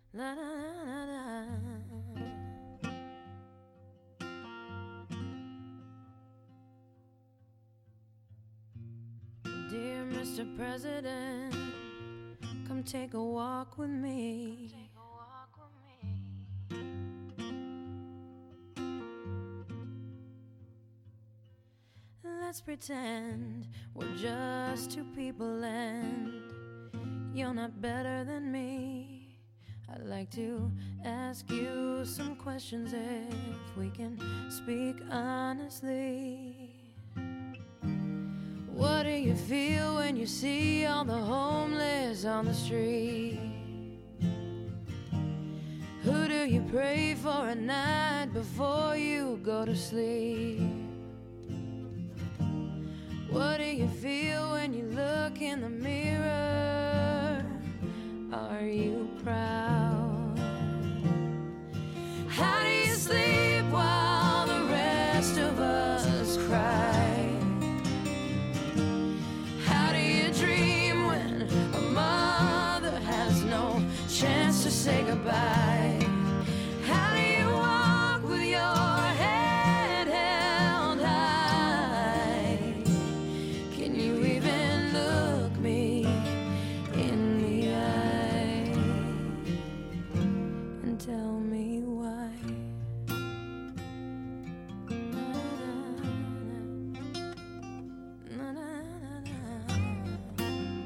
La, la, la, la. Dear Mr. President, come take a walk with me. Let's pretend we're just two people and you're not better than me. I'd like to ask you some questions if we can speak honestly. What do you feel when you see all the homeless on the street? Who do you pray for at night before you go to sleep? What do you feel when you look in the mirror? Are you proud? How do you sleep while the rest of us cry? How do you dream when a mother has no chance to say goodbye? How do you walk with your head held high? Can you even look me in the eye and tell me why? Na, na, na, na, na.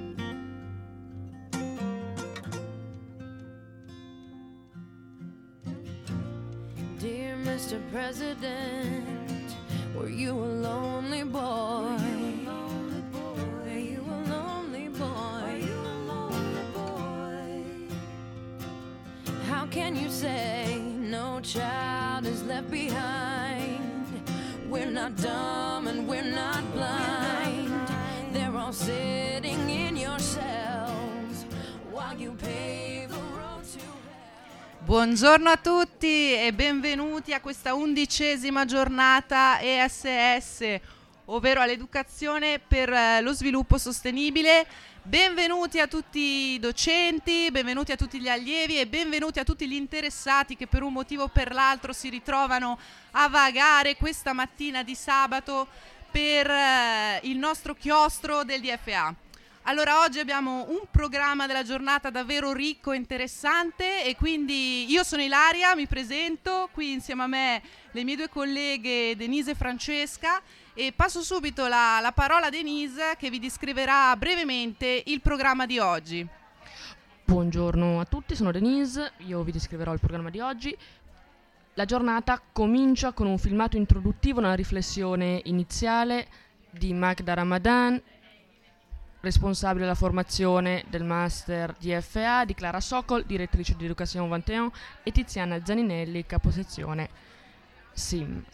Dear Mr. President, were you a lonely boy? Were you a lonely boy? How can you say no child is left behind? We're not dumb and we're not blind. They're all sitting in your cells while you pave a road to hell. Buongiorno a tutti e benvenuti a questa 11ª giornata ESS, ovvero all'educazione per lo sviluppo sostenibile. Benvenuti a tutti i docenti, benvenuti a tutti gli allievi e benvenuti a tutti gli interessati che per un motivo o per l'altro si ritrovano a vagare questa mattina di sabato per il nostro chiostro del DFA. Allora, oggi abbiamo un programma della giornata davvero ricco e interessante e quindi io sono Ilaria, mi presento, qui insieme a me le mie due colleghe Denise e Francesca e passo subito la parola a Denise che vi descriverà brevemente il programma di oggi. Buongiorno a tutti, sono Denise, io vi descriverò il programma di oggi. La giornata comincia con un filmato introduttivo, una riflessione iniziale di Magda Ramadan, responsabile della formazione del Master DFA, di Clara Sokol, direttrice di Education 21, e Tiziana Zaninelli, caposezione SIM.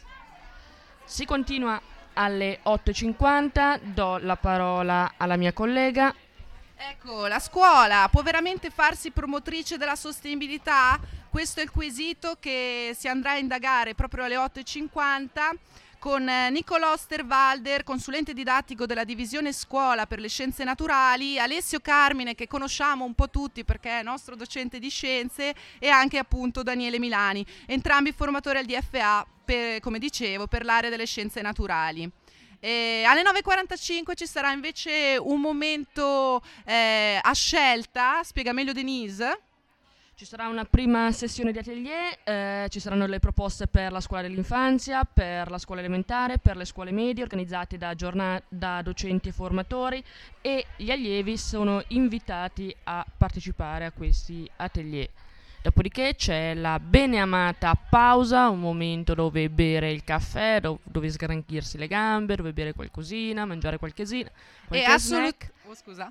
Si continua alle 8.50, do la parola alla mia collega. Ecco, la scuola può veramente farsi promotrice della sostenibilità? Questo è il quesito che si andrà a indagare proprio alle 8.50 con Nicolò Osterwalder, consulente didattico della divisione scuola per le scienze naturali, Alessio Carmine, che conosciamo un po' tutti perché è nostro docente di scienze, e anche appunto Daniele Milani, entrambi formatori al DFA, come dicevo, per l'area delle scienze naturali. Alle 9.45 ci sarà invece un momento a scelta, spiega meglio Denise. Ci sarà una prima sessione di atelier, ci saranno le proposte per la scuola dell'infanzia, per la scuola elementare, per le scuole medie, organizzate da docenti e formatori, e gli allievi sono invitati a partecipare a questi atelier. Dopodiché c'è la beneamata pausa, un momento dove bere il caffè, dove sgranchirsi le gambe, dove bere qualcosina, mangiare qualche snack. Oh, scusa.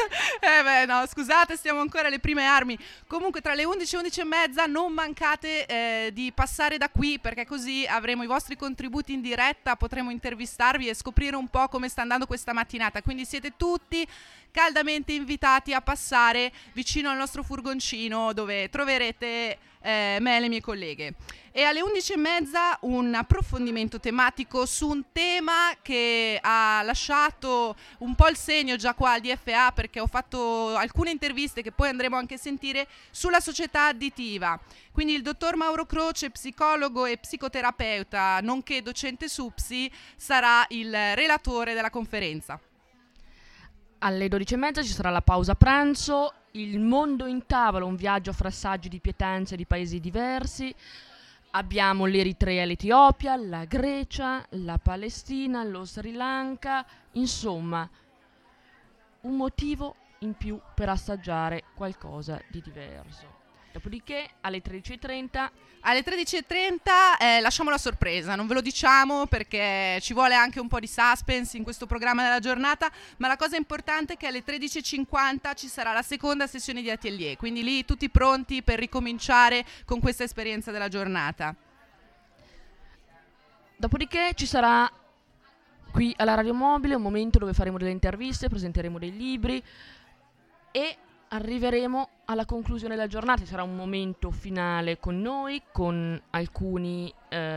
No, scusate, stiamo ancora alle prime armi. Comunque tra le 11 e 11:30 non mancate di passare da qui, perché così avremo i vostri contributi in diretta, potremo intervistarvi e scoprire un po' come sta andando questa mattinata. Quindi siete tutti caldamente invitati a passare vicino al nostro furgoncino, dove troverete me e le mie colleghe. E alle 11:30 un approfondimento tematico su un tema che ha lasciato un po' il segno già qua al DFA, perché ho fatto alcune interviste che poi andremo anche a sentire sulla società additiva. Quindi il dottor Mauro Croce, psicologo e psicoterapeuta, nonché docente SUPSI, sarà il relatore della conferenza. Alle 12:30 ci sarà la pausa pranzo, il mondo in tavola, un viaggio fra saggi di pietanze di paesi diversi. Abbiamo l'Eritrea e l'Etiopia, la Grecia, la Palestina, lo Sri Lanka, insomma, un motivo in più per assaggiare qualcosa di diverso. Dopodiché alle 13:30 lasciamo la sorpresa, non ve lo diciamo perché ci vuole anche un po' di suspense in questo programma della giornata, ma la cosa importante è che alle 13:50 ci sarà la seconda sessione di atelier, quindi lì tutti pronti per ricominciare con questa esperienza della giornata. Dopodiché ci sarà qui alla Radio Mobile un momento dove faremo delle interviste, presenteremo dei libri e arriveremo alla conclusione della giornata. Ci sarà un momento finale con noi, con alcuni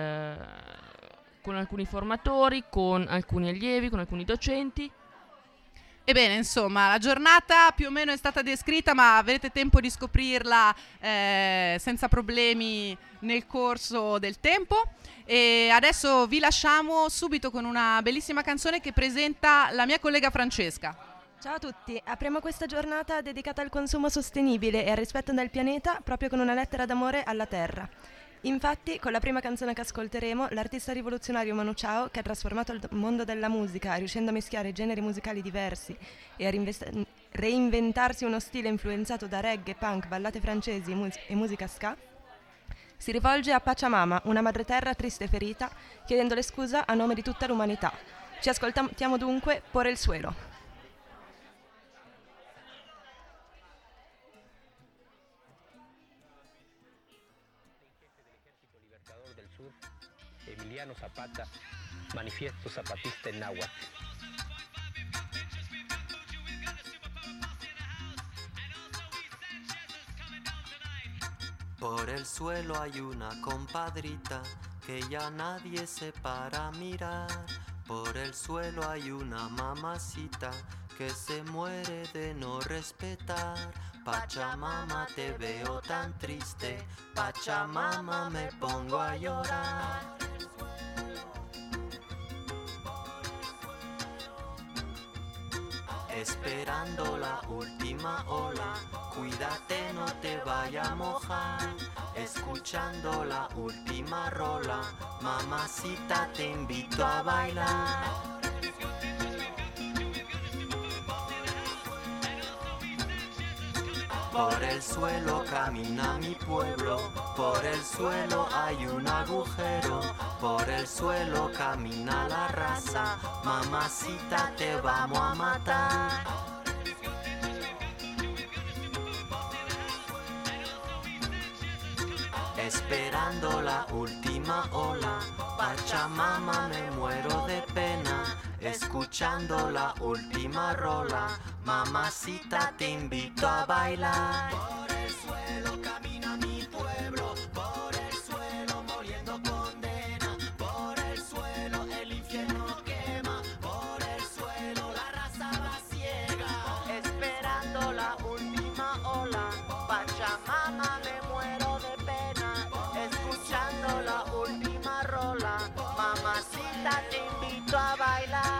formatori, con alcuni allievi, con alcuni docenti. Ebbene, insomma, la giornata più o meno è stata descritta, ma avrete tempo di scoprirla senza problemi nel corso del tempo. E adesso vi lasciamo subito con una bellissima canzone che presenta la mia collega Francesca. Ciao a tutti, apriamo questa giornata dedicata al consumo sostenibile e al rispetto del pianeta proprio con una lettera d'amore alla Terra. Infatti, con la prima canzone che ascolteremo, l'artista rivoluzionario Manu Chao, che ha trasformato il mondo della musica riuscendo a mischiare generi musicali diversi e a reinventarsi uno stile influenzato da reggae, punk, ballate francesi e musica ska, si rivolge a Pachamama, una madreterra triste e ferita, chiedendole scusa a nome di tutta l'umanità. Ci ascoltiamo dunque Por el Suelo. Emiliano Zapata, Manifiesto Zapatista en Náhuatl. Por el suelo hay una compadrita que ya nadie se para a mirar. Por el suelo hay una mamacita que se muere de no respetar. Pachamama, te veo tan triste, Pachamama, me pongo a llorar. Esperando la última ola, cuídate no te vaya a mojar. Escuchando la última rola, mamacita te invito a bailar. Por el suelo camina mi pueblo, por el suelo hay un agujero, por el suelo camina la raza, mamacita te vamos a matar. Esperando la última ola, Pachamama me muero de pena. Escuchando la última rola, mamacita te invito a bailar. Por el suelo camina mi pueblo, por el suelo muriendo condena, por el suelo el infierno quema, por el suelo la raza va ciega. Esperando la última ola, Pachamama me muero de pena. Escuchando la última rola, mamacita te invito a bailar.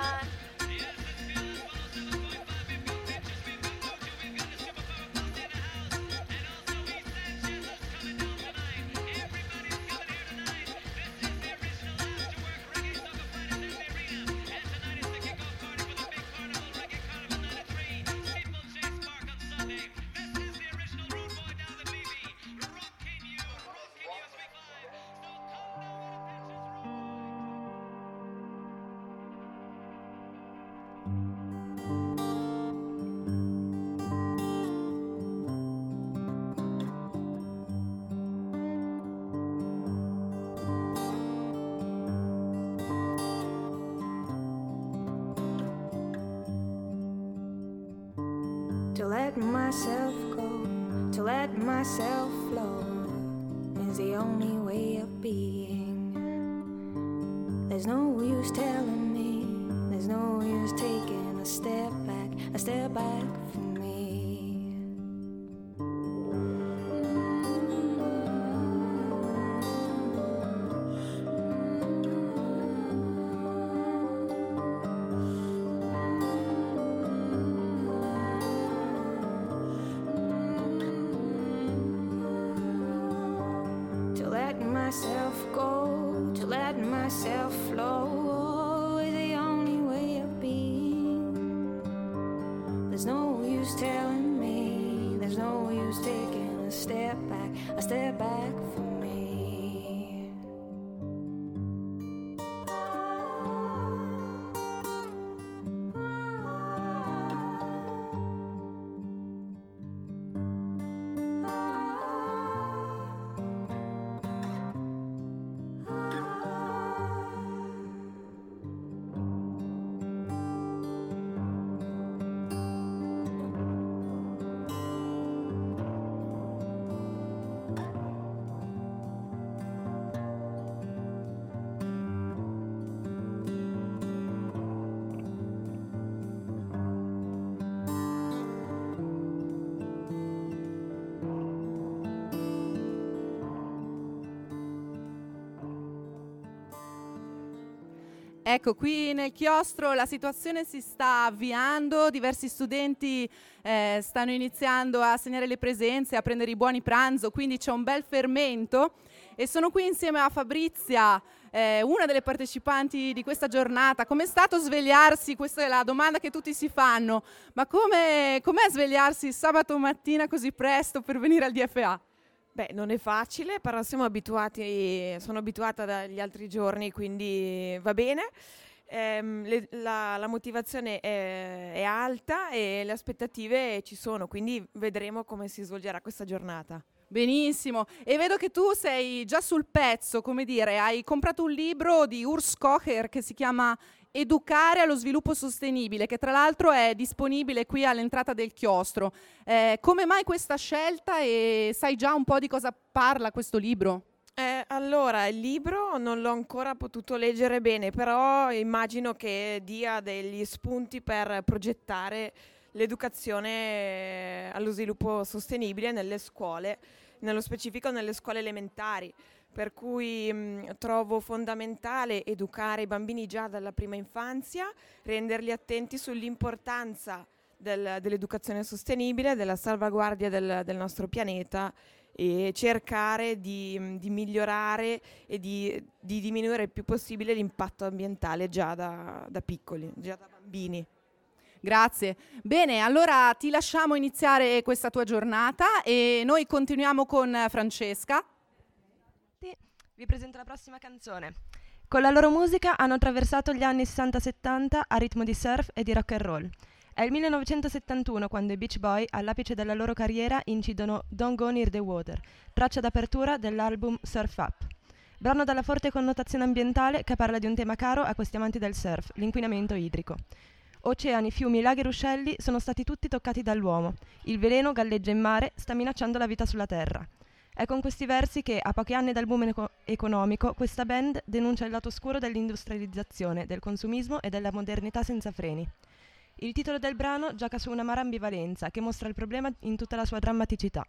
To let myself go, to let myself flow is the only way of being. There's no use telling me, there's no use taking a step back from me. To let myself go, to let myself flow is the only way of being. There's no use telling me, there's no use taking a step back from me. Ecco, qui nel chiostro la situazione si sta avviando, diversi studenti stanno iniziando a segnare le presenze, a prendere i buoni pranzo, quindi c'è un bel fermento e sono qui insieme a Fabrizia, una delle partecipanti di questa giornata. Com'è stato svegliarsi? Questa è la domanda che tutti si fanno, ma com'è svegliarsi sabato mattina così presto per venire al DFA? Beh, non è facile, però sono abituata dagli altri giorni, quindi va bene. La motivazione è alta e le aspettative ci sono, quindi vedremo come si svolgerà questa giornata. Benissimo, e vedo che tu sei già sul pezzo, come dire, hai comprato un libro di Urs Kocher che si chiama Educare allo sviluppo sostenibile, che tra l'altro è disponibile qui all'entrata del chiostro. Come mai questa scelta e sai già un po' di cosa parla questo libro? Allora, il libro non l'ho ancora potuto leggere bene, però immagino che dia degli spunti per progettare l'educazione allo sviluppo sostenibile nelle scuole, nello specifico nelle scuole elementari. Per cui trovo fondamentale educare i bambini già dalla prima infanzia, renderli attenti sull'importanza dell'educazione sostenibile, della salvaguardia del nostro pianeta e cercare di migliorare e di diminuire il più possibile l'impatto ambientale già da piccoli, già da bambini. Grazie. Bene, allora ti lasciamo iniziare questa tua giornata e noi continuiamo con Francesca. Vi presento la prossima canzone. Con la loro musica hanno attraversato gli anni 60-70 a ritmo di surf e di rock and roll. È il 1971 quando i Beach Boys, all'apice della loro carriera, incidono Don't Go Near the Water, traccia d'apertura dell'album Surf Up. Brano dalla forte connotazione ambientale che parla di un tema caro a questi amanti del surf, l'inquinamento idrico. Oceani, fiumi, laghi e ruscelli sono stati tutti toccati dall'uomo. Il veleno galleggia in mare, sta minacciando la vita sulla terra. È con questi versi che, a pochi anni dal boom economico, questa band denuncia il lato oscuro dell'industrializzazione, del consumismo e della modernità senza freni. Il titolo del brano gioca su un'amara ambivalenza che mostra il problema in tutta la sua drammaticità.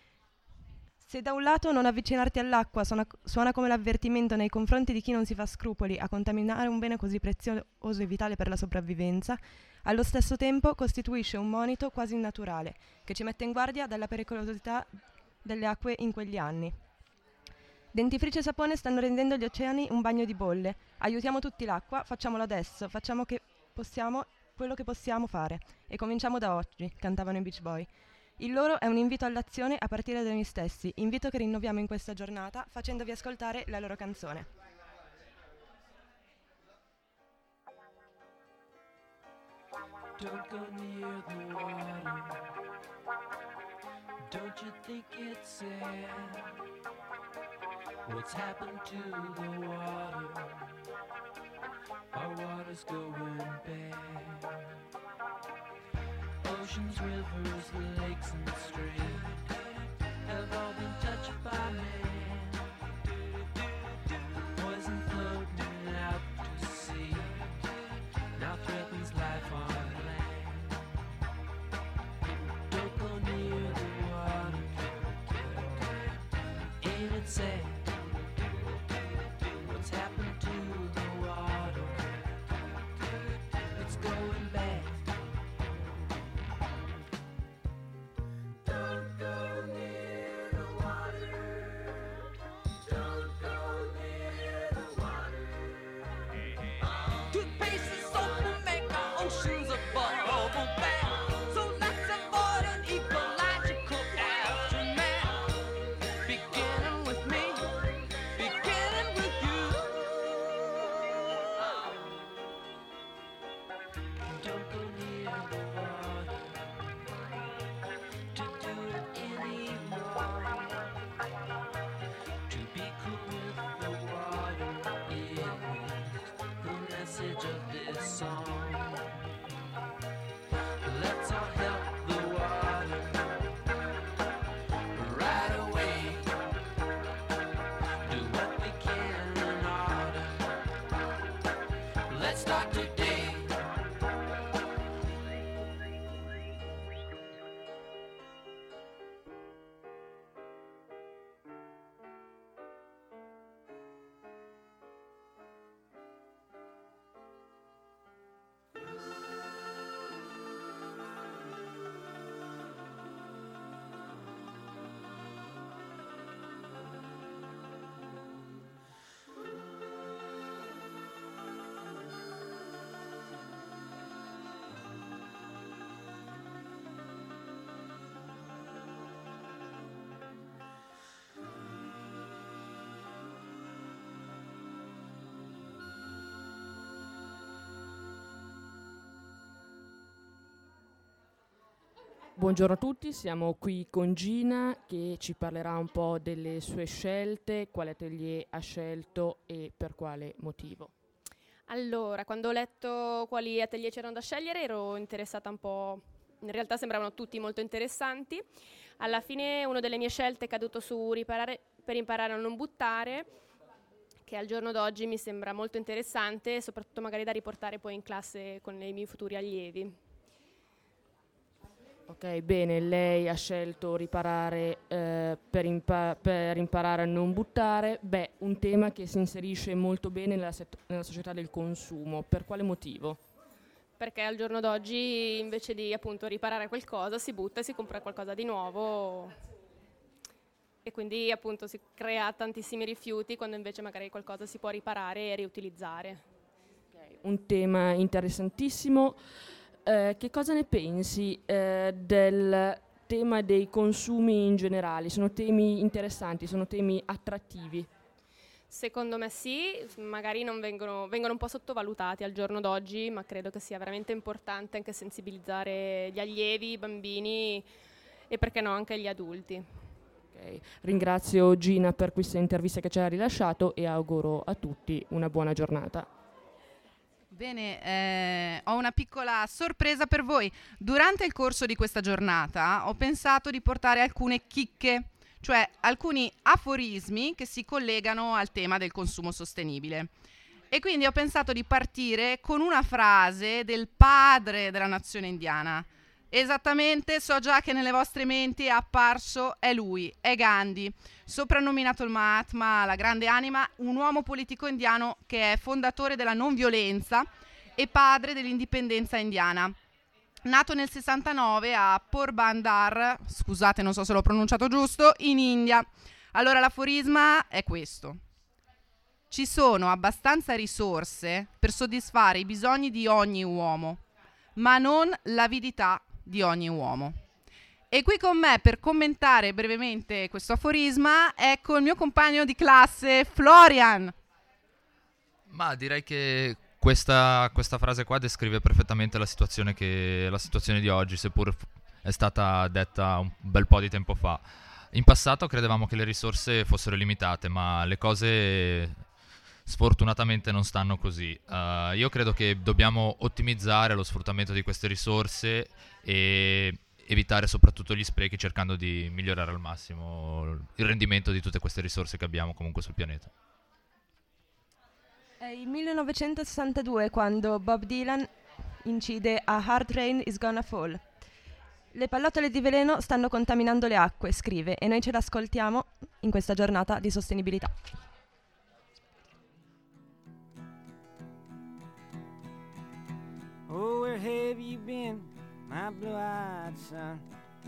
Se da un lato non avvicinarti all'acqua suona come l'avvertimento nei confronti di chi non si fa scrupoli a contaminare un bene così prezioso e vitale per la sopravvivenza, allo stesso tempo costituisce un monito quasi naturale che ci mette in guardia dalla pericolosità delle acque in quegli anni. Dentifricio e sapone stanno rendendo gli oceani un bagno di bolle. Aiutiamo tutti l'acqua, facciamolo adesso, facciamo quello che possiamo fare. E cominciamo da oggi, cantavano i Beach Boys. Il loro è un invito all'azione a partire da noi stessi, invito che rinnoviamo in questa giornata facendovi ascoltare la loro canzone. Don't go near the water. Don't you think it's sad what's happened to the water? Our water's going bad. Oceans, rivers, lakes and streams have all been touched by man. Ain't it sad? What's happened to the water? It's going bad. Don't go near the water. Don't go near the water. Toothpaste and soap will make our oceans a bubble bath. So let's avoid an ecological aftermath. Beginning with me, beginning with you. Don't go near the water to do it anymore. To be cool with the water is the message of this song. Let's all help the water right away. Do what we can in order. Let's start today. Buongiorno a tutti, siamo qui con Gina che ci parlerà un po' delle sue scelte, quale atelier ha scelto e per quale motivo. Allora, quando ho letto quali atelier c'erano da scegliere ero interessata un po', in realtà sembravano tutti molto interessanti. Alla fine una delle mie scelte è caduto su riparare per imparare a non buttare, che al giorno d'oggi mi sembra molto interessante e soprattutto magari da riportare poi in classe con i miei futuri allievi. Ok, bene, lei ha scelto riparare per imparare a non buttare. Beh, un tema che si inserisce molto bene nella società del consumo. Per quale motivo? Perché al giorno d'oggi invece di appunto riparare qualcosa si butta e si compra qualcosa di nuovo e quindi appunto si crea tantissimi rifiuti quando invece magari qualcosa si può riparare e riutilizzare. Okay, un tema interessantissimo. Che cosa ne pensi del tema dei consumi in generale? Sono temi interessanti, sono temi attrattivi? Secondo me sì, magari non vengono un po' sottovalutati al giorno d'oggi, ma credo che sia veramente importante anche sensibilizzare gli allievi, i bambini e perché no anche gli adulti. Okay. Ringrazio Gina per questa intervista che ci ha rilasciato e auguro a tutti una buona giornata. Bene, ho una piccola sorpresa per voi. Durante il corso di questa giornata ho pensato di portare alcune chicche, cioè alcuni aforismi che si collegano al tema del consumo sostenibile. E quindi ho pensato di partire con una frase del padre della nazione indiana. Esattamente, so già che nelle vostre menti è apparso, è lui, è Gandhi, soprannominato il Mahatma, la grande anima, un uomo politico indiano che è fondatore della non violenza e padre dell'indipendenza indiana. Nato nel 69 a Porbandar, scusate non so se l'ho pronunciato giusto, in India. Allora l'aforisma è questo: ci sono abbastanza risorse per soddisfare i bisogni di ogni uomo, ma non l'avidità di ogni uomo. E qui con me per commentare brevemente questo aforisma ecco il mio compagno di classe Florian. Ma direi che questa frase qua descrive perfettamente la situazione di oggi, seppur è stata detta un bel po' di tempo fa. In passato credevamo che le risorse fossero limitate, ma le cose sfortunatamente non stanno così. Io credo che dobbiamo ottimizzare lo sfruttamento di queste risorse e evitare soprattutto gli sprechi, cercando di migliorare al massimo il rendimento di tutte queste risorse che abbiamo comunque sul pianeta. È il 1962 quando Bob Dylan incide A Hard Rain is Gonna Fall. Le pallottole di veleno stanno contaminando le acque, scrive, e noi ce l'ascoltiamo in questa giornata di sostenibilità. Oh, where have you been, my blue-eyed son?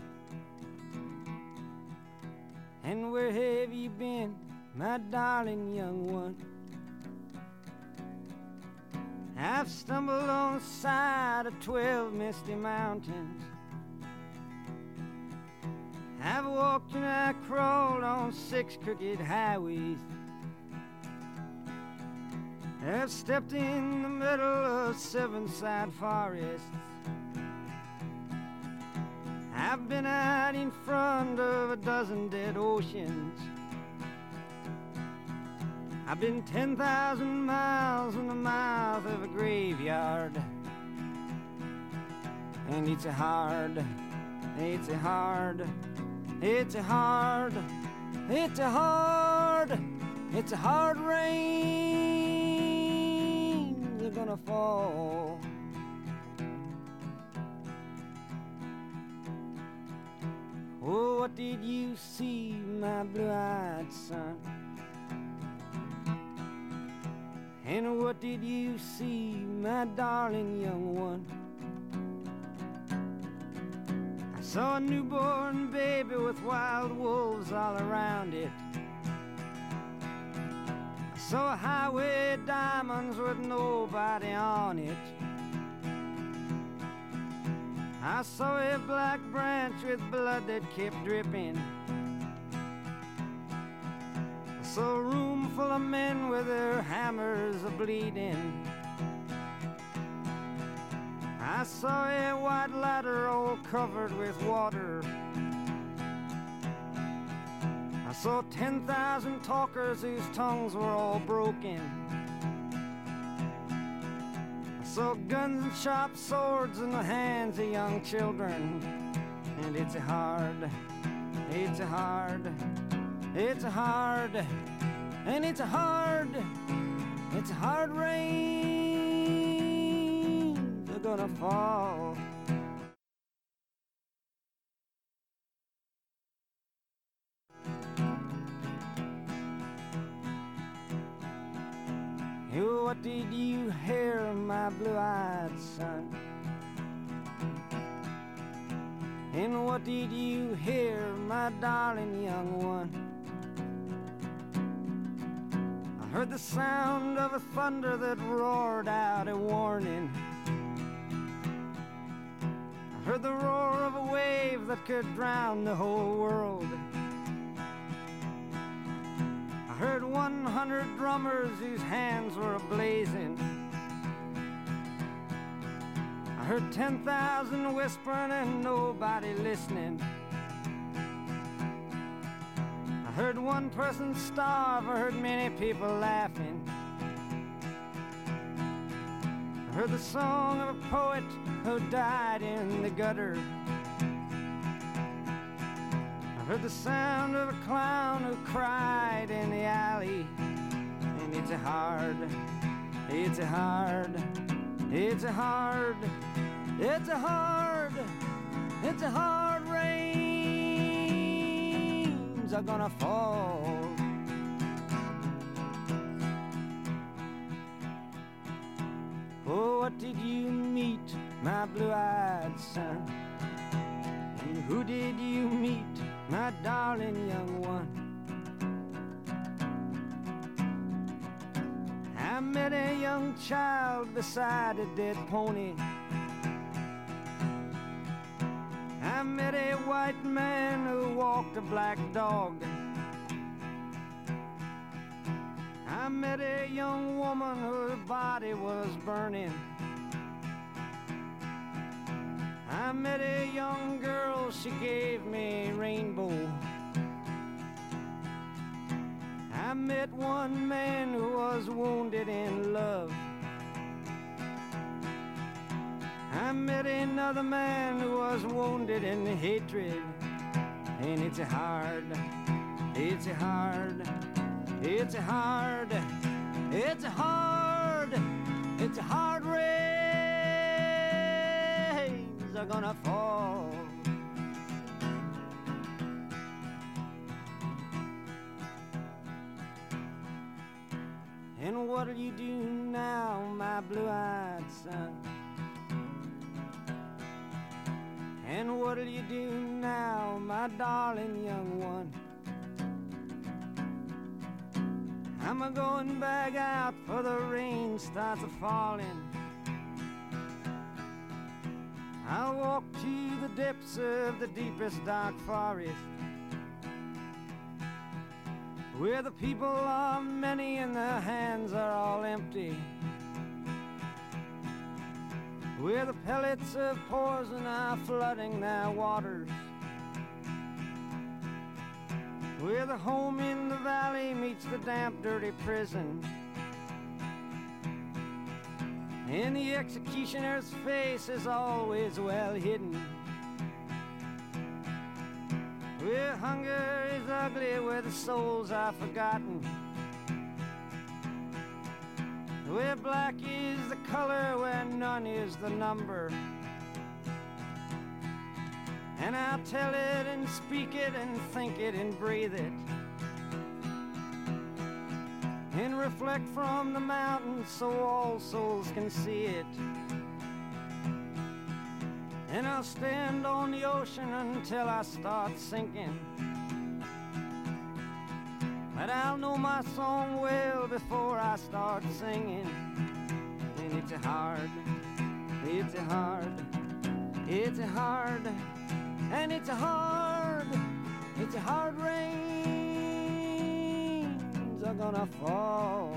And where have you been, my darling young one? I've stumbled on the side of 12 misty mountains. I've walked and I crawled on 6 crooked highways. I've stepped in the middle of 7 sad forests. I've been out in front of a dozen dead oceans. I've been 10,000 miles in the mouth of a graveyard. And it's a hard, it's a hard, it's a hard, it's a hard, it's a hard rain they're gonna fall. Oh, what did you see, my blue-eyed son? And what did you see, my darling young one? I saw a newborn baby with wild wolves all around it. I saw a highway of diamonds with nobody on it. I saw a black branch with blood that kept dripping. I saw a room full of men with their hammers a-bleeding. I saw a white ladder all covered with water. I saw 10,000 talkers whose tongues were all broken. I saw guns and sharp swords in the hands of young children. And it's a hard, it's a hard, it's a hard, and it's a hard rain they're gonna fall. What did you hear, my blue-eyed son? And what did you hear, my darling young one? I heard the sound of a thunder that roared out a warning. I heard the roar of a wave that could drown the whole world. I heard 100 drummers whose hands were a-blazing. I heard 10,000 whispering and nobody listening. I heard one person starve, I heard many people laughing. I heard the song of a poet who died in the gutter. I heard the sound of a clown who cried in the alley. And it's a hard, it's a hard, it's a hard, it's a hard, it's a hard rains are gonna fall. Oh, what did you meet, my blue-eyed son? And who did you meet, my darling young one? I met a young child beside a dead pony. I met a white man who walked a black dog. I met a young woman whose body was burning. I met a young girl, she gave me a rainbow. I met one man who was wounded in love. I met another man who was wounded in hatred. And it's a hard, it's a hard, it's a hard, it's a hard, it's a hard rains are gonna fall. And what'll you do now, my blue-eyed son? And what'll you do now, my darling young one? I'm a-going back out for the rain starts a-falling. I'll walk to the depths of the deepest dark forest, where the people are many and their hands are all empty, where the pellets of poison are flooding their waters, where the home in the valley meets the damp, dirty prison, and the executioner's face is always well hidden, where hunger is ugly, where the souls are forgotten, where black is the color, where none is the number. And I'll tell it and speak it and think it and breathe it, and reflect from the mountains so all souls can see it. And I'll stand on the ocean until I start sinking, but I'll know my song well before I start singing. And it's a hard, it's a hard, it's a hard, and it's a hard rains are gonna fall.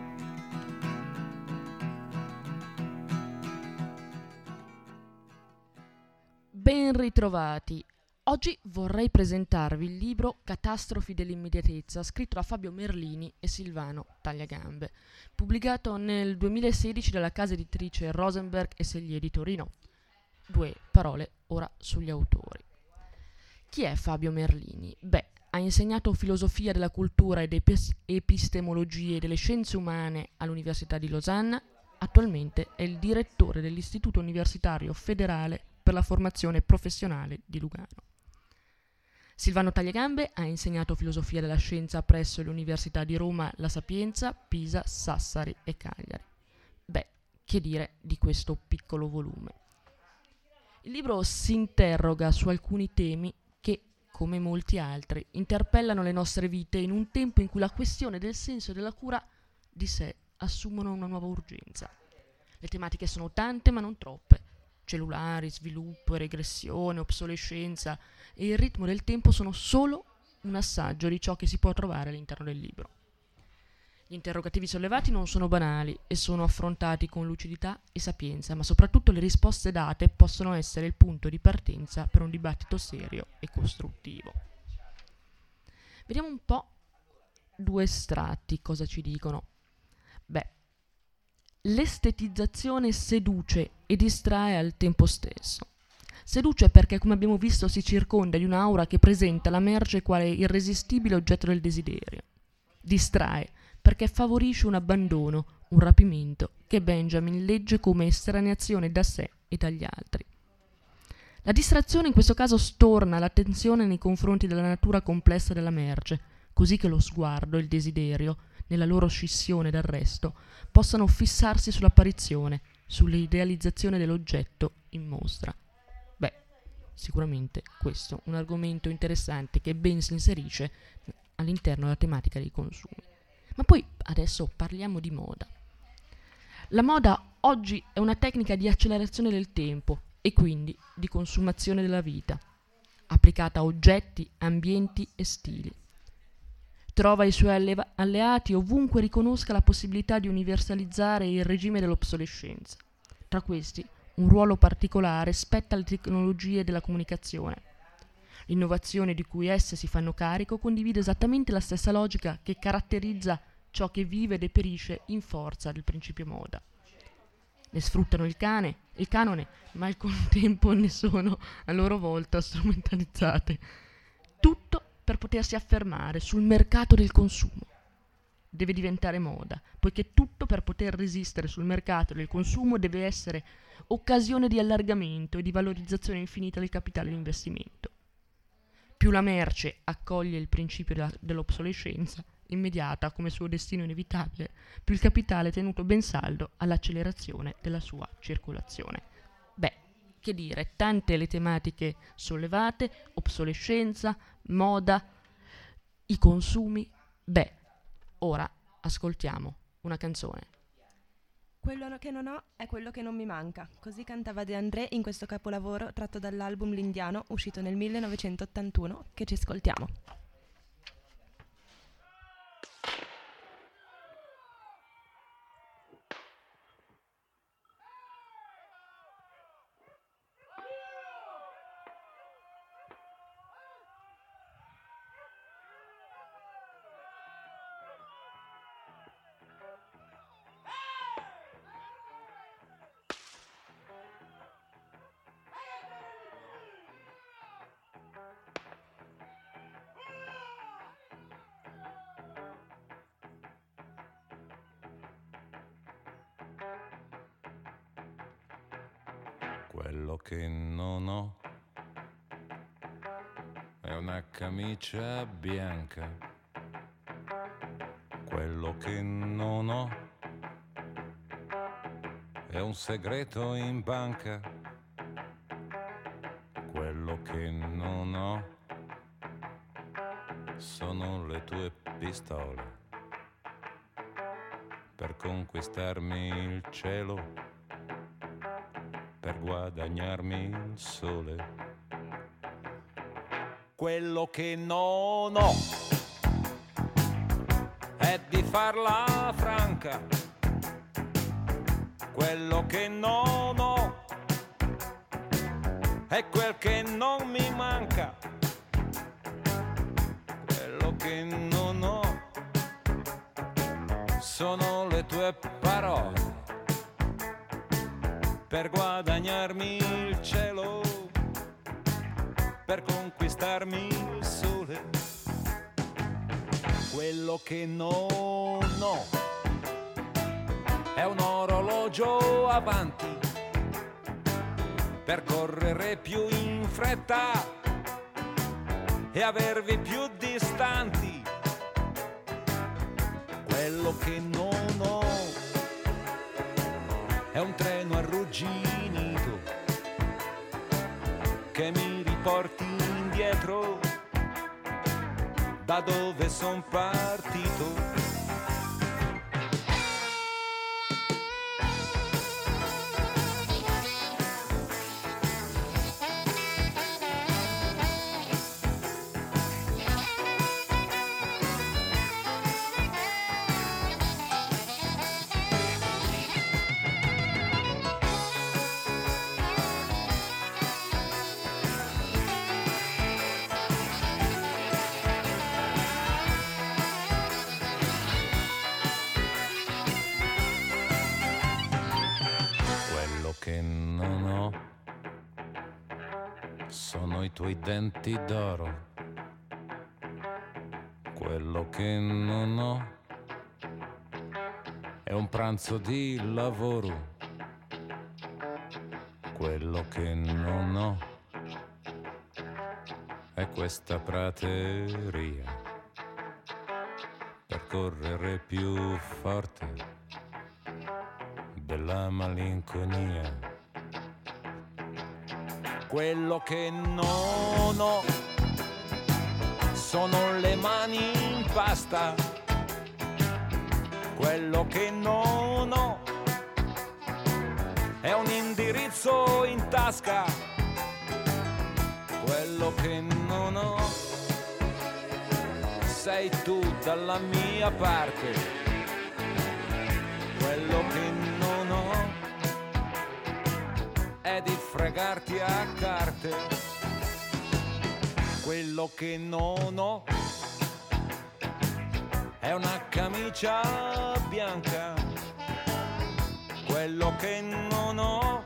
Ben ritrovati. Oggi vorrei presentarvi il libro Catastrofi dell'immediatezza, scritto da Fabio Merlini e Silvano Tagliagambe, pubblicato nel 2016 dalla casa editrice Rosenberg e Sellier di Torino. 2 parole ora sugli autori. Chi è Fabio Merlini? Beh, ha insegnato filosofia della cultura ed epistemologie delle scienze umane all'Università di Losanna. Attualmente è il direttore dell'Istituto Universitario Federale per la formazione professionale di Lugano. Silvano Tagliagambe ha insegnato filosofia della scienza presso le università di Roma, La Sapienza, Pisa, Sassari e Cagliari. Beh, che dire di questo piccolo volume? Il libro si interroga su alcuni temi che, come molti altri, interpellano le nostre vite in un tempo in cui la questione del senso e della cura di sé assumono una nuova urgenza. Le tematiche sono tante ma non troppe. Cellulari, sviluppo, regressione, obsolescenza e il ritmo del tempo sono solo un assaggio di ciò che si può trovare all'interno del libro. Gli interrogativi sollevati non sono banali e sono affrontati con lucidità e sapienza, ma soprattutto le risposte date possono essere il punto di partenza per un dibattito serio e costruttivo. Vediamo un po' 2 estratti cosa ci dicono. Beh, l'estetizzazione seduce e distrae al tempo stesso. Seduce perché, come abbiamo visto, si circonda di un'aura che presenta la merce quale irresistibile oggetto del desiderio. Distrae perché favorisce un abbandono, un rapimento, che Benjamin legge come estraneazione da sé e dagli altri. La distrazione in questo caso storna l'attenzione nei confronti della natura complessa della merce, così che lo sguardo e il desiderio, nella loro scissione dal resto, possano fissarsi sull'apparizione, sull'idealizzazione dell'oggetto in mostra. Beh, sicuramente questo è un argomento interessante che ben si inserisce all'interno della tematica dei consumi. Ma poi adesso parliamo di moda. La moda oggi è una tecnica di accelerazione del tempo e quindi di consumazione della vita, applicata a oggetti, ambienti e stili. Trova i suoi alleati ovunque riconosca la possibilità di universalizzare il regime dell'obsolescenza. Tra questi, un ruolo particolare spetta alle tecnologie della comunicazione. L'innovazione di cui esse si fanno carico condivide esattamente la stessa logica che caratterizza ciò che vive e deperisce in forza del principio moda. Ne sfruttano il canone, ma al contempo ne sono a loro volta strumentalizzate. Tutto per potersi affermare sul mercato del consumo. Deve diventare moda, poiché tutto per poter resistere sul mercato del consumo deve essere occasione di allargamento e di valorizzazione infinita del capitale di investimento. Più la merce accoglie il principio dell'obsolescenza immediata come suo destino inevitabile, più il capitale tenuto ben saldo all'accelerazione della sua circolazione. Beh, che dire, tante le tematiche sollevate, obsolescenza, moda, i consumi. Beh, ora ascoltiamo una canzone. Quello che non ho è quello che non mi manca. Così cantava De André in questo capolavoro tratto dall'album L'Indiano, uscito nel 1981, che ci ascoltiamo. Quello che non ho è una camicia bianca. Quello che non ho è un segreto in banca. Quello che non ho sono le tue pistole per conquistarmi il cielo, per guadagnarmi il sole. Quello che non ho è di farla franca. Quello che non ho è quel che non mi manca. Quello che non ho sono le tue parole per guadagnarmi il cielo, per conquistarmi il sole. Quello che non ho è un orologio avanti per correre più in fretta e avervi più distanti. Quello che non ho è un treno arrugginito che mi riporti indietro da dove son partito. Che non ho sono i tuoi denti d'oro. Quello che non ho è un pranzo di lavoro. Quello che non ho è questa prateria per correre più forte della malinconia. Quello che non ho sono le mani in pasta. Quello che non ho è un indirizzo in tasca. Quello che non ho sei tu dalla mia parte. Quello che non ho è di fregarti a carte. Quello che non ho è una camicia bianca. Quello che non ho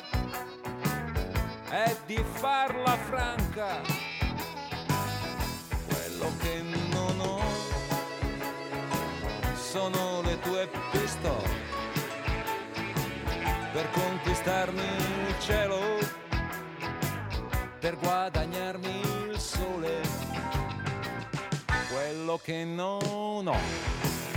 è di farla franca. Quello che non ho sono le tue pistole per conquistarmi il cielo, per guadagnarmi il sole. quello che non ho.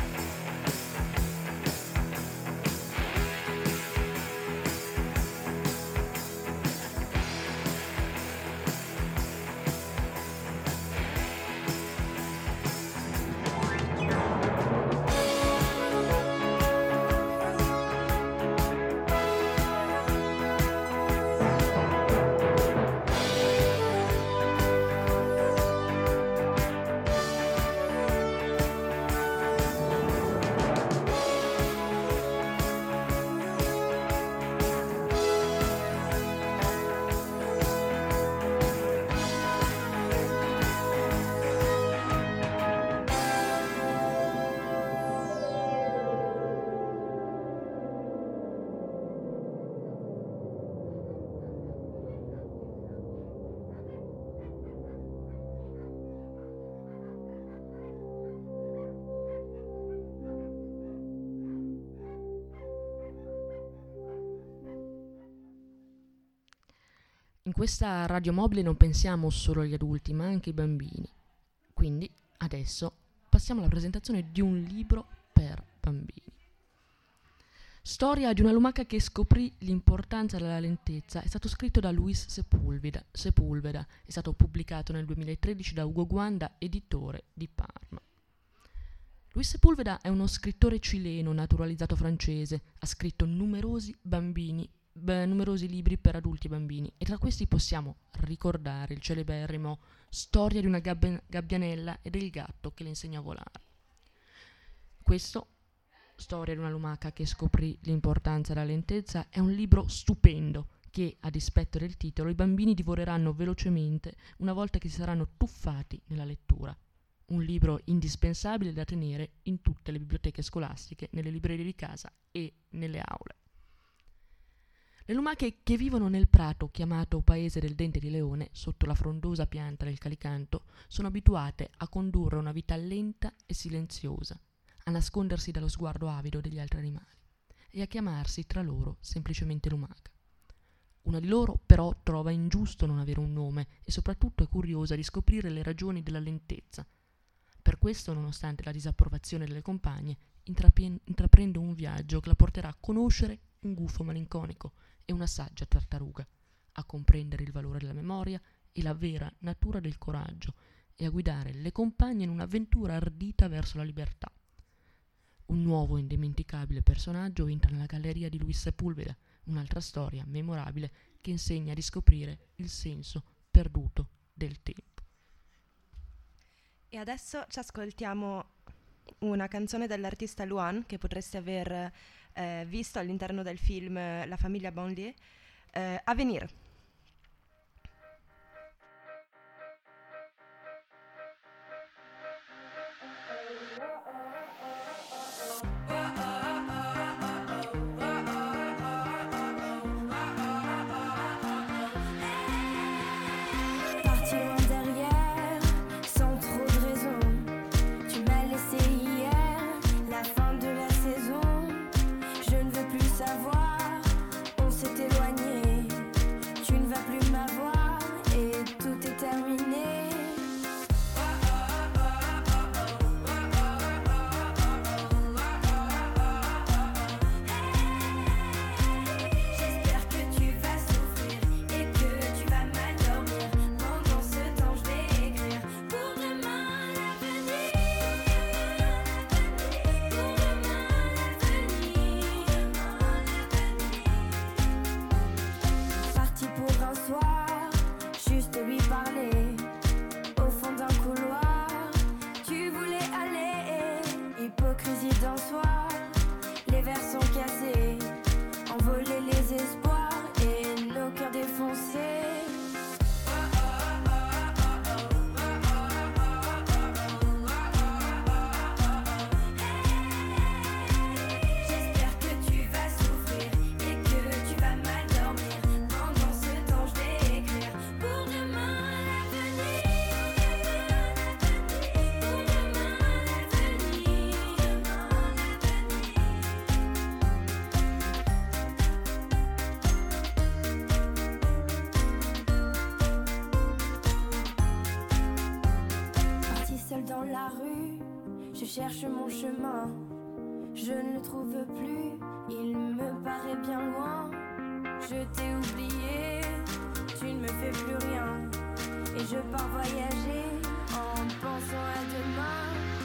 In questa radio mobile non pensiamo solo agli adulti, ma anche ai bambini. Quindi, adesso, passiamo alla presentazione di un libro per bambini. Storia di una lumaca che scoprì l'importanza della lentezza è stato scritto da Luis Sepúlveda, è stato pubblicato nel 2013 da Hugo Guanda, editore di Parma. Luis Sepúlveda è uno scrittore cileno naturalizzato francese, ha scritto numerosi libri per adulti e bambini e tra questi possiamo ricordare il celeberrimo Storia di una gabbianella e del gatto che le insegna a volare. Questo, Storia di una lumaca che scoprì l'importanza della lentezza, è un libro stupendo che, a dispetto del titolo, i bambini divoreranno velocemente una volta che si saranno tuffati nella lettura. Un libro indispensabile da tenere in tutte le biblioteche scolastiche, nelle librerie di casa e nelle aule. Le lumache che vivono nel prato chiamato Paese del Dente di Leone, sotto la frondosa pianta del calicanto, sono abituate a condurre una vita lenta e silenziosa, a nascondersi dallo sguardo avido degli altri animali e a chiamarsi tra loro semplicemente lumaca. Una di loro però trova ingiusto non avere un nome e soprattutto è curiosa di scoprire le ragioni della lentezza. Per questo, nonostante la disapprovazione delle compagne, intraprende un viaggio che la porterà a conoscere un gufo malinconico e una saggia tartaruga, a comprendere il valore della memoria e la vera natura del coraggio e a guidare le compagne in un'avventura ardita verso la libertà. Un nuovo e indimenticabile personaggio entra nella galleria di Luis Sepúlveda, un'altra storia memorabile che insegna a riscoprire il senso perduto del tempo. E adesso ci ascoltiamo una canzone dell'artista Luan che potreste aver visto all'interno del film La famiglia Bonlier, Avenir. Je cherche mon chemin, je ne le trouve plus, il me paraît bien loin. Je t'ai oublié, tu ne me fais plus rien. Et je pars voyager en pensant à demain.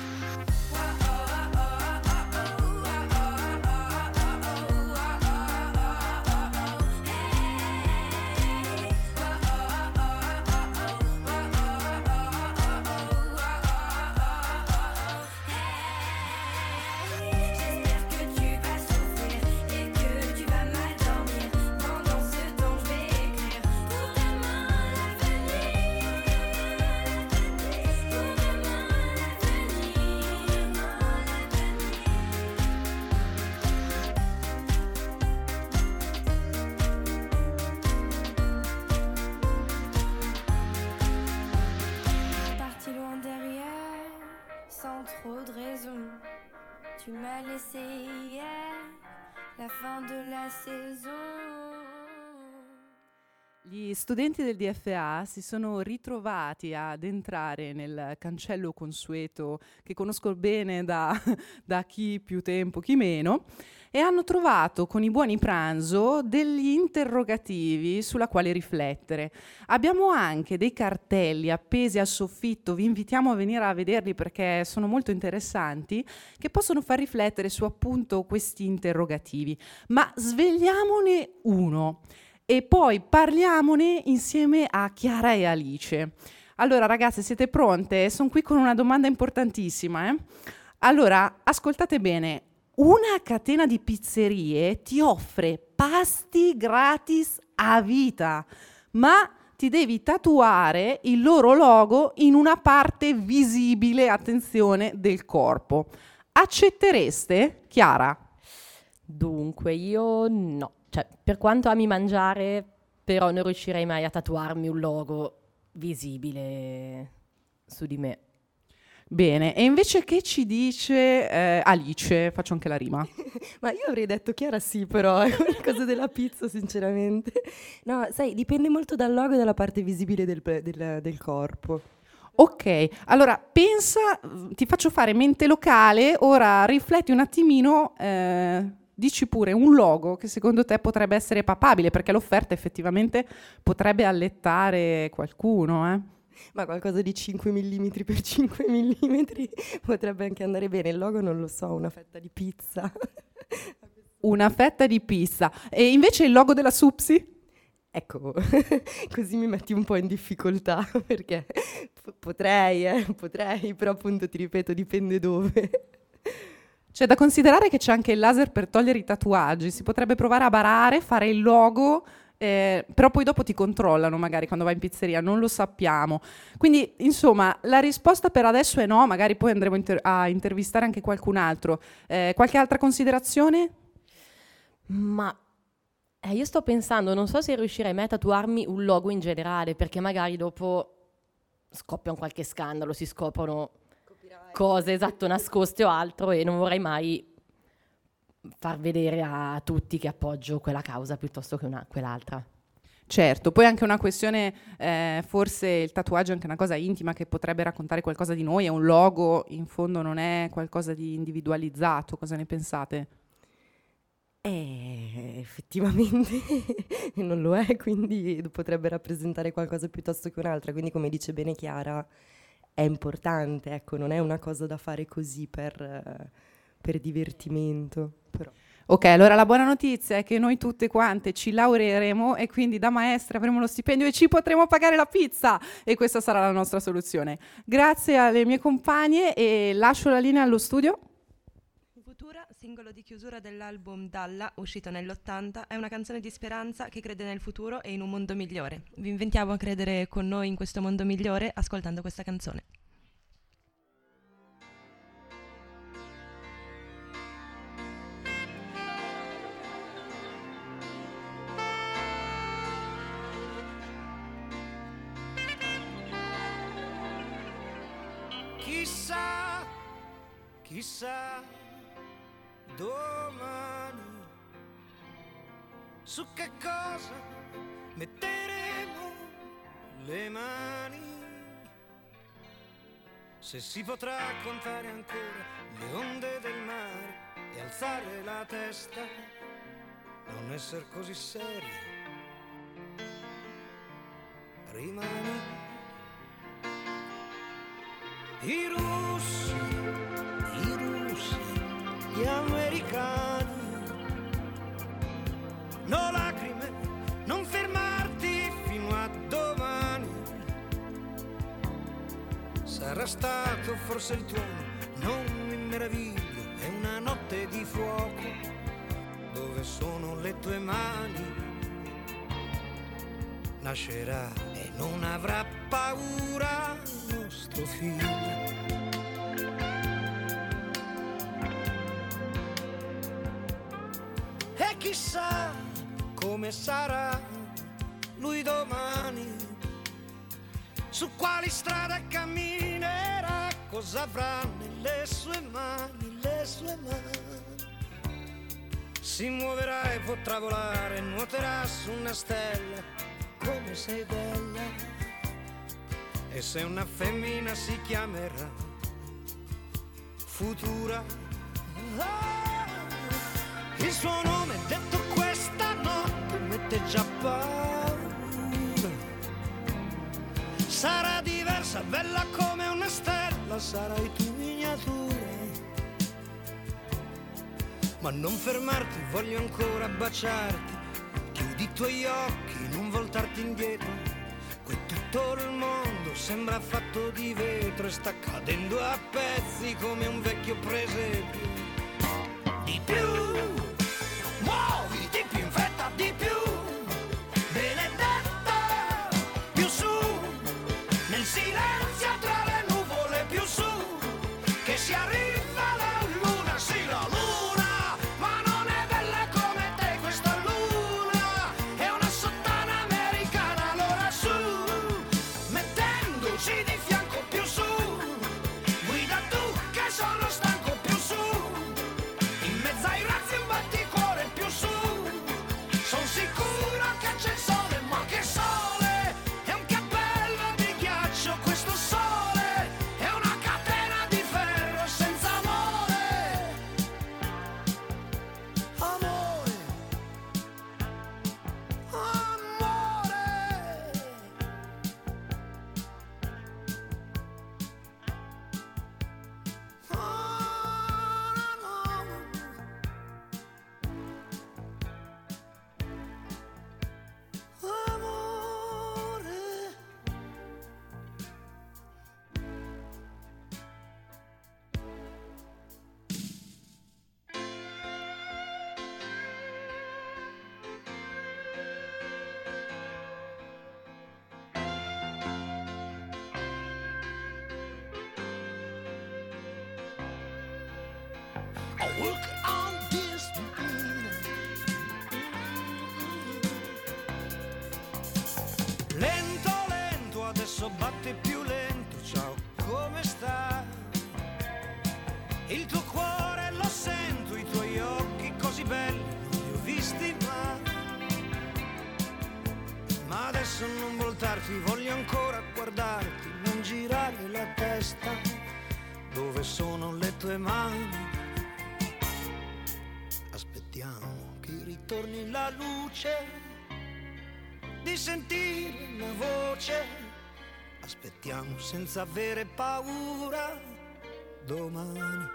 J'espère que tu vas souffrir et que tu vas mal dormir. Pendant ce temps je vais écrire pour demain l'avenir. Pour demain l'avenir. Parti loin derrière, sans trop de raison. Tu m'as laissé hier, la fin de la saison. Gli studenti del DFA si sono ritrovati ad entrare nel cancello consueto che conosco bene da chi più tempo, chi meno, e hanno trovato con i buoni pranzo degli interrogativi sulla quale riflettere. Abbiamo anche dei cartelli appesi al soffitto, vi invitiamo a venire a vederli perché sono molto interessanti, che possono far riflettere su appunto questi interrogativi. Ma svegliamone uno e poi parliamone insieme a Chiara e Alice. Allora ragazze, siete pronte? Sono qui con una domanda importantissima. Allora, ascoltate bene. Una catena di pizzerie ti offre pasti gratis a vita, ma ti devi tatuare il loro logo in una parte visibile, attenzione, del corpo. Accettereste, Chiara? Dunque, io no. Cioè, per quanto ami mangiare, però non riuscirei mai a tatuarmi un logo visibile su di me. Bene, e invece che ci dice Alice? Faccio anche la rima. Ma io avrei detto Chiara sì, però è una cosa della pizza, sinceramente. No, sai, dipende molto dal logo e dalla parte visibile del corpo. Ok, allora pensa, ti faccio fare mente locale, ora rifletti un attimino, dici pure un logo che secondo te potrebbe essere papabile, perché l'offerta effettivamente potrebbe allettare qualcuno, Ma qualcosa di 5 mm per 5 mm potrebbe anche andare bene. Il logo non lo so, una fetta di pizza. Una fetta di pizza. E invece il logo della Supsi? Ecco, così mi metti un po' in difficoltà, perché potrei, però appunto ti ripeto, dipende dove. C'è da considerare che c'è anche il laser per togliere i tatuaggi, si potrebbe provare a barare, fare il logo, però poi dopo ti controllano magari quando vai in pizzeria, non lo sappiamo. Quindi insomma la risposta per adesso è no, magari poi andremo a intervistare anche qualcun altro. Qualche altra considerazione? Ma io sto pensando, non so se riuscirei mai a tatuarmi un logo in generale, perché magari dopo scoppia un qualche scandalo, si scoprono cose esatto nascoste o altro, e non vorrei mai far vedere a tutti che appoggio quella causa piuttosto che quell'altra. Certo, poi anche una questione, forse il tatuaggio è anche una cosa intima che potrebbe raccontare qualcosa di noi, è un logo, in fondo non è qualcosa di individualizzato, cosa ne pensate? Effettivamente non lo è, quindi potrebbe rappresentare qualcosa piuttosto che un'altra, quindi come dice bene Chiara è importante, ecco, non è una cosa da fare così per divertimento. Però. Ok, allora la buona notizia è che noi tutte quante ci laureeremo e quindi da maestre avremo lo stipendio e ci potremo pagare la pizza, e questa sarà la nostra soluzione. Grazie alle mie compagne e lascio la linea allo studio. Futura, singolo di chiusura dell'album Dalla, uscito nell'80, è una canzone di speranza che crede nel futuro e in un mondo migliore. Vi invitiamo a credere con noi in questo mondo migliore ascoltando questa canzone. Chissà, chissà, domani su che cosa metteremo le mani. se si potrà contare ancora le onde del mare e alzare la testa, non essere così seri, rimani. I russi, gli americani, no lacrime, non fermarti fino a domani. Sarà stato forse il tuono, non mi meraviglio, è una notte di fuoco, dove sono le tue mani? Nascerà e non avrà paura il nostro figlio. E chissà come sarà lui domani, su quali strade camminerà, cosa avrà nelle sue mani, le sue mani. Si muoverà e potrà volare, nuoterà su una stella, come sei bella. E se una femmina si chiamerà Futura, il suo nome detto questa notte mette già paura. Sarà diversa, bella come una stella, sarai tu miniatura. Ma non fermarti, voglio ancora baciarti. Chiudi i tuoi occhi, non voltarti indietro. Qui tutto il mondo sembra fatto di vetro e sta cadendo a pezzi come un vecchio presepio. Di più, muovi di più in fretta, di più, benedetta, più su, nel silenzio tra le nuvole, più su, che si arriva la luna, sì la luna, ma non è bella come te questa luna, è una sottana americana, allora su, mettendoci di fianco, più su, guida tu che sono stanco, più su, in mezzo ai razzi un batticuore, più su, son sicuro che c'è il sole, ma che sole, è un cappello di ghiaccio questo sole, è una catena di ferro senza amore, amore, amore. Amore. I work on this. Lento, lento, adesso batte più lento. Ciao, come stai? Il tuo cuore lo sento, i tuoi occhi così belli non li ho visti mai. Ma adesso non voltarti, voglio ancora guardarti, non girare la testa. Dove sono le tue mani? Aspettiamo che ritorni la luce, di sentire una voce. Aspettiamo senza avere paura domani.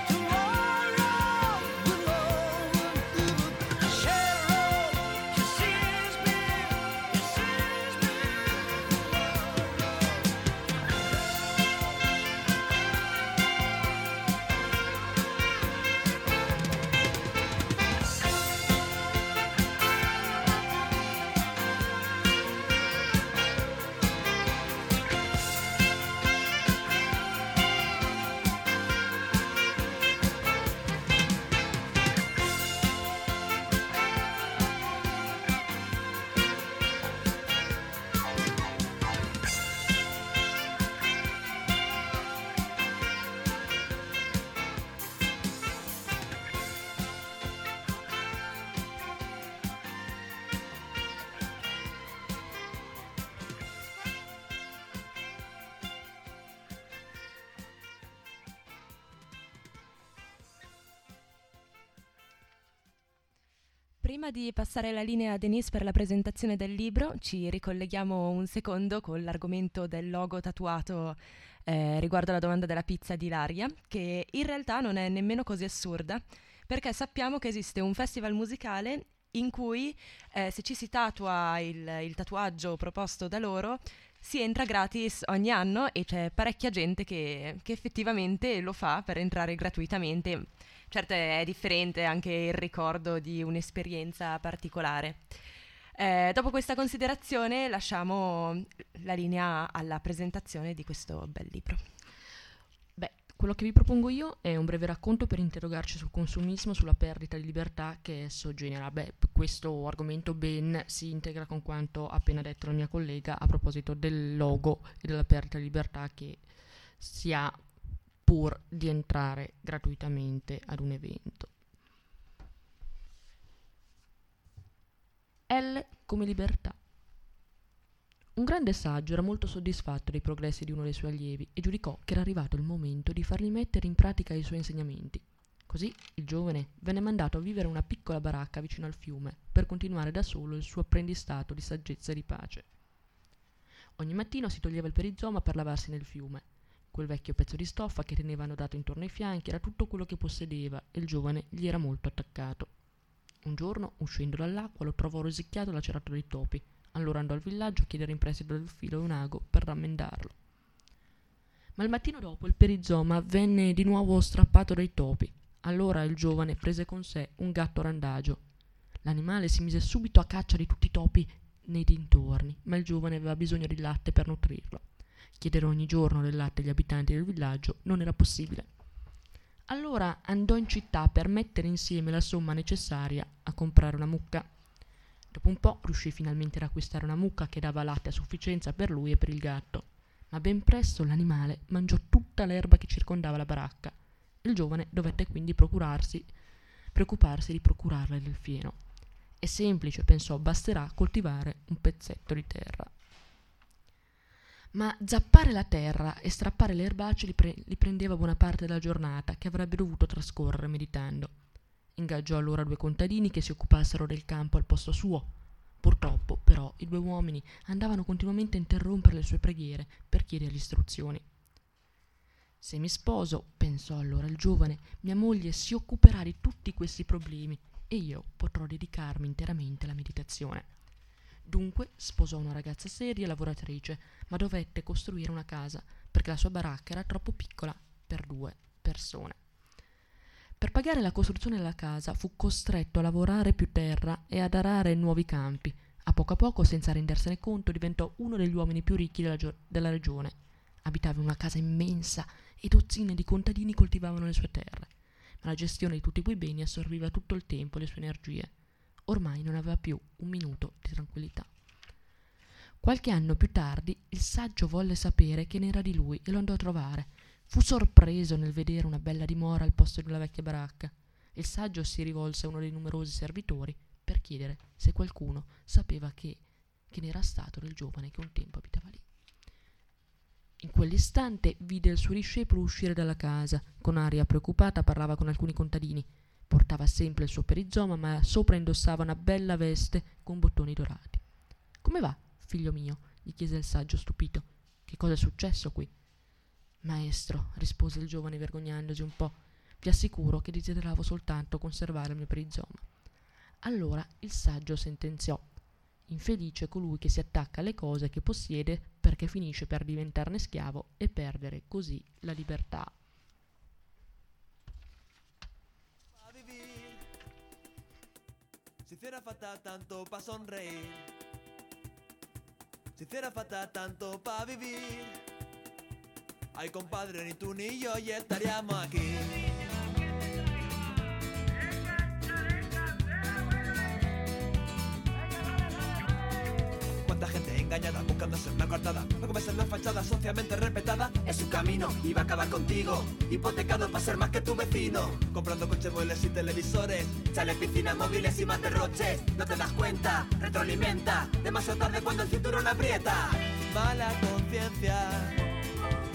See Prima di passare la linea a Denise per la presentazione del libro, ci ricolleghiamo un secondo con l'argomento del logo tatuato riguardo alla domanda della pizza di Ilaria, che in realtà non è nemmeno così assurda, perché sappiamo che esiste un festival musicale in cui se ci si tatua il tatuaggio proposto da loro si entra gratis ogni anno, e c'è parecchia gente che effettivamente lo fa per entrare gratuitamente. Certo è differente anche il ricordo di un'esperienza particolare. Dopo questa considerazione lasciamo la linea alla presentazione di questo bel libro. Beh, quello che vi propongo io è un breve racconto per interrogarci sul consumismo, sulla perdita di libertà che esso genera. Beh, questo argomento ben si integra con quanto appena detto la mia collega a proposito del logo e della perdita di libertà che si ha pur di entrare gratuitamente ad un evento. L come libertà. Un grande saggio era molto soddisfatto dei progressi di uno dei suoi allievi e giudicò che era arrivato il momento di fargli mettere in pratica i suoi insegnamenti. Così il giovane venne mandato a vivere in una piccola baracca vicino al fiume per continuare da solo il suo apprendistato di saggezza e di pace. Ogni mattino si toglieva il perizoma per lavarsi nel fiume. Quel vecchio pezzo di stoffa che teneva annodato intorno ai fianchi era tutto quello che possedeva e il giovane gli era molto attaccato. Un giorno, uscendo dall'acqua, lo trovò rosicchiato e lacerato dai topi. Allora andò al villaggio a chiedere in prestito del filo e un ago per rammendarlo. Ma il mattino dopo il perizoma venne di nuovo strappato dai topi. Allora il giovane prese con sé un gatto randagio. L'animale si mise subito a caccia di tutti i topi nei dintorni, ma il giovane aveva bisogno di latte per nutrirlo. Chiedere ogni giorno del latte agli abitanti del villaggio non era possibile. Allora andò in città per mettere insieme la somma necessaria a comprare una mucca. Dopo un po' riuscì finalmente ad acquistare una mucca che dava latte a sufficienza per lui e per il gatto, ma ben presto l'animale mangiò tutta l'erba che circondava la baracca. Il giovane dovette quindi preoccuparsi di procurarle del fieno. È semplice, pensò, basterà coltivare un pezzetto di terra. Ma zappare la terra e strappare le erbacce gli prendeva buona parte della giornata che avrebbe dovuto trascorrere meditando. Ingaggiò allora 2 contadini che si occupassero del campo al posto suo. Purtroppo, però, i 2 uomini andavano continuamente a interrompere le sue preghiere per chiedere istruzioni. Se mi sposo, pensò allora il giovane, mia moglie si occuperà di tutti questi problemi e io potrò dedicarmi interamente alla meditazione. Dunque sposò una ragazza seria e lavoratrice, ma dovette costruire una casa perché la sua baracca era troppo piccola per 2 persone. Per pagare la costruzione della casa fu costretto a lavorare più terra e ad arare nuovi campi. A poco, senza rendersene conto, diventò uno degli uomini più ricchi della regione. Abitava in una casa immensa e dozzine di contadini coltivavano le sue terre, ma la gestione di tutti quei beni assorbiva tutto il tempo e le sue energie. Ormai non aveva più un minuto di tranquillità. Qualche anno più tardi il saggio volle sapere che n'era di lui e lo andò a trovare. Fu sorpreso nel vedere una bella dimora al posto della vecchia baracca. Il saggio si rivolse a uno dei numerosi servitori per chiedere se qualcuno sapeva che n'era stato del giovane che un tempo abitava lì. In quell'istante vide il suo discepolo uscire dalla casa. Con aria preoccupata parlava con alcuni contadini. Portava sempre il suo perizoma, ma sopra indossava una bella veste con bottoni dorati. «Come va, figlio mio?» gli chiese il saggio stupito. «Che cosa è successo qui?» «Maestro», rispose il giovane vergognandosi un po', «vi assicuro che desideravo soltanto conservare il mio perizoma». Allora il saggio sentenziò: «Infelice colui che si attacca alle cose che possiede perché finisce per diventarne schiavo e perdere così la libertà». Si hiciera falta tanto pa' sonreír, si hiciera falta tanto pa' vivir, ay compadre, ni tú ni yo ya estaríamos aquí. Cuánta gente engañada buscando ser una cortada, no comerse una fachada socialmente respetada. Es su camino y va a acabar contigo, hipotecado para ser más que tu vecino. Comprando coches, muebles y televisores, chales, piscinas, móviles y más derroches. No te das cuenta, retroalimenta, demasiado tarde cuando el cinturón aprieta. Mala conciencia,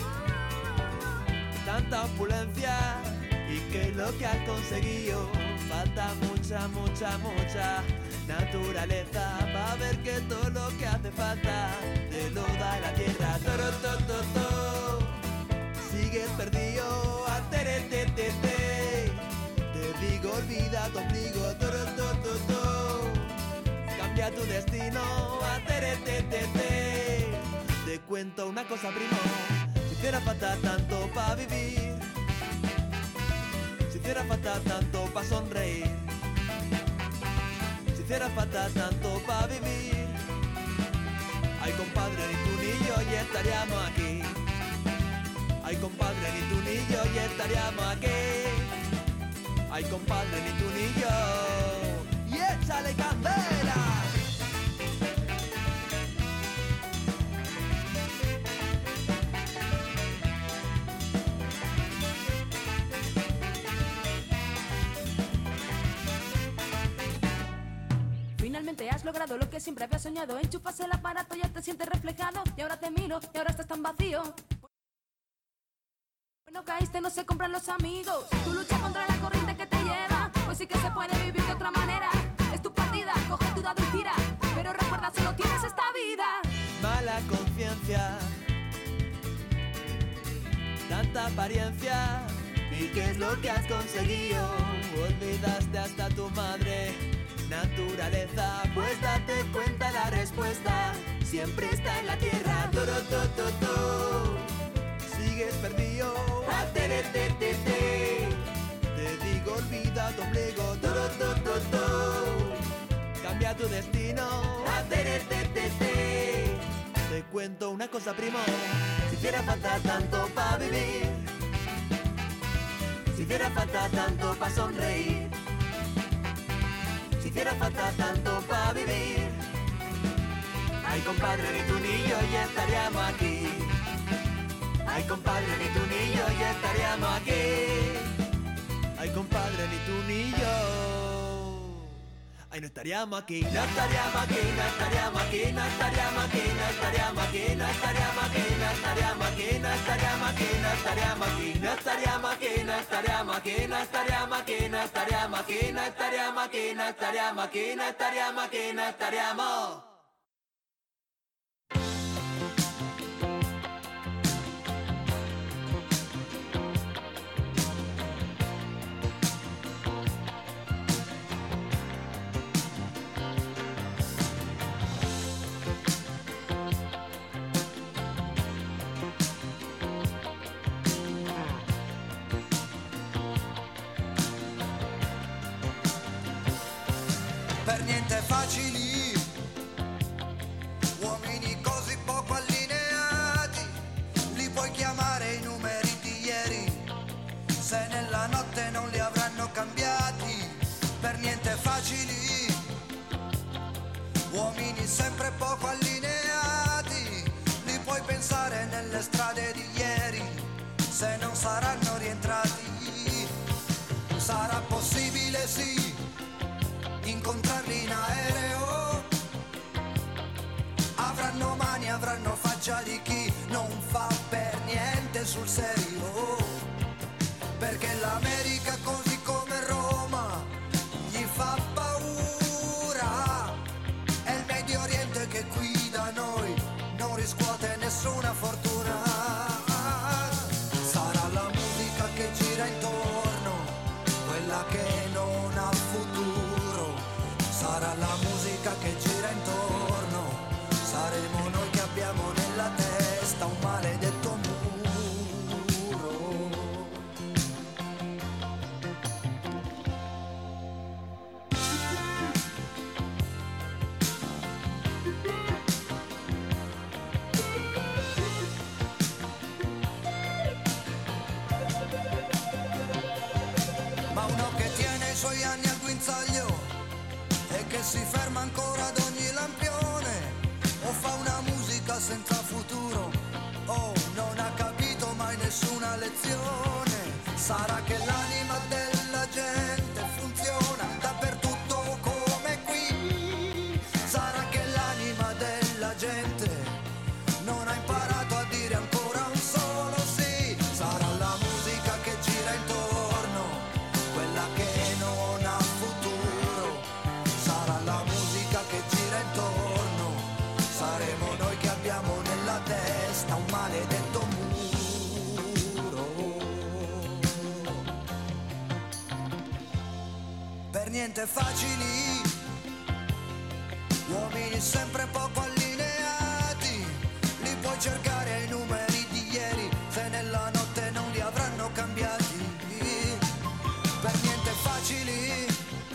tanta opulencia, y que lo que has conseguido falta mucha, mucha, mucha naturaleza para ver que todo lo que hace falta te lo da la tierra. Toro, to, to, to. Sigues perdido, a tere, te, te, te. Te digo, olvida tu ombligo, toro, to, to, to. Cambia tu destino, a tere, te, te, te. Te cuento una cosa, primo. Si hiciera falta tanto pa' vivir, si hiciera falta tanto pa' sonreír, si hiciera falta tanto pa' vivir, ay compadre, ni tú ni yo ya estaríamos aquí. Ay compadre, ni tú ni yo ya estaríamos aquí. Ay compadre, ni tú ni yo. Y échale candela. Finalmente has logrado lo que siempre habías soñado. Enchufas el aparato, ya te sientes reflejado. Y ahora te miro, y ahora estás tan vacío. No caíste, no se compran los amigos. Tu lucha contra la corriente que te lleva. Pues sí que se puede vivir de otra manera. Es tu partida, coge tu dado y tira. Pero recuerda, solo tienes esta vida. Mala conciencia, tanta apariencia. ¿Y qué es lo que has conseguido? Olvidaste hasta tu madre. Naturaleza, pues date cuenta, la respuesta siempre está en la tierra. Toro, to, to, to. Sigues perdido, a tere, te, te, te. Te digo, olvida tu ombligo, toro, to, to, to. Cambia tu destino, a tere, te, te, te. Te cuento una cosa, primo. Si hiciera falta tanto pa' vivir, si hiciera falta tanto pa' sonreír, si hiciera falta tanto pa' vivir, ay compadre, ni tú ni yo ya estaríamos aquí. Ay compadre, ni tú ni yo ya estaríamos aquí. Ay compadre, ni tú ni yo. Ay, no estaríamos aquí, no estaríamos aquí, no estaríamos aquí, no estaríamos aquí, no estaríamos aquí, no estaríamos aquí, no estaríamos aquí, no estaríamos aquí, no estaríamos aquí, no estaríamos aquí, no estaríamos aquí, no estaríamos aquí, no estaríamos aquí, no estaríamos aquí, no estaríamos aquí, no estaríamos aquí, no estaríamos. Per niente facili, uomini così poco allineati, li puoi chiamare i numeri di ieri, se nella notte non li avranno cambiati. Per niente facili, uomini sempre poco allineati, li puoi pensare nelle strade di ieri, se non saranno rientrati. Sarà possibile sì incontrarli in aereo, avranno mani, avranno faccia di chi non fa per niente sul serio, perché l'America così come Roma gli fa paura, è il Medio Oriente che qui da noi non riscuote nessuna fortuna. Sarà la musica che gira intorno, quella che non ha futuro, sarà la musica che gira intorno, saremo noi che abbiamo nella testa un maledetto muro. Ma uno che tiene i suoi anni al guinzaglio e che si ferma ancora ad ogni lampione, o fa una musica senza futuro, o non ha capito mai nessuna lezione. Sarà che l'anima della gente funziona dappertutto come qui, sarà che l'anima della gente non ha imparato a dire ancora un solo sì. Sarà la musica che gira intorno, quella che non ha niente facili, uomini sempre poco allineati, li puoi cercare ai numeri di ieri, se nella notte non li avranno cambiati. Per niente facili,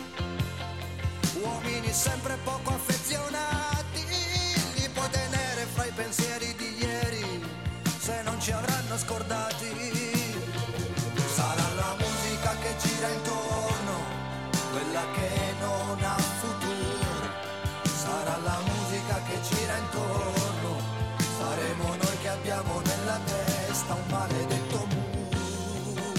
uomini sempre poco affezionati, li puoi tenere fra i pensieri di ieri, se non ci avranno scordati. Sarà la musica che gira intorno, quella che non ha futuro. Sarà la musica che gira intorno, saremo noi che abbiamo nella testa un maledetto muro.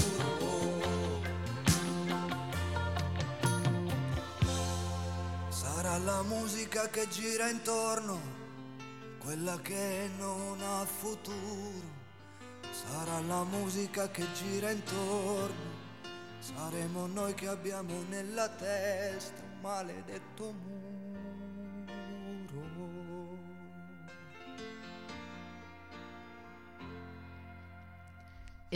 Sarà la musica che gira intorno, quella che non ha futuro. Sarà la musica che gira intorno, saremo noi che abbiamo nella testa un maledetto muro.